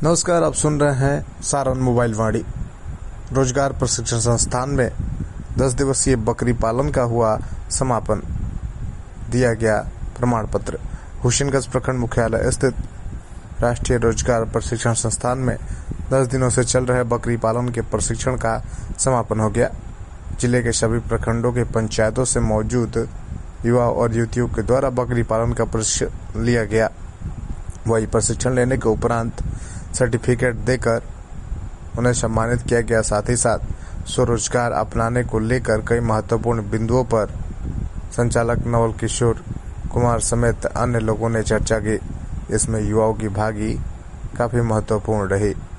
नमस्कार, आप सुन रहे हैं सारण मोबाइल वाणी। रोजगार प्रशिक्षण संस्थान में 10 दिवसीय बकरी पालन का हुआ समापन। दिया गया प्रमाण पत्र। हुसैनगंज प्रखंड मुख्यालय स्थित राष्ट्रीय रोजगार प्रशिक्षण संस्थान में 10 दिनों से चल रहे बकरी पालन के प्रशिक्षण का समापन हो गया। जिले के सभी प्रखंडों के पंचायतों से मौजूद युवा और युवतियों के द्वारा बकरी पालन का प्रशिक्षण लिया गया। वही प्रशिक्षण लेने के उपरांत सर्टिफिकेट देकर उन्हें सम्मानित किया गया। साथ ही साथ स्वरोजगार अपनाने को लेकर कई महत्वपूर्ण बिंदुओं पर संचालक नवल किशोर कुमार समेत अन्य लोगों ने चर्चा की। इसमें युवाओं की भागी काफी महत्वपूर्ण रही।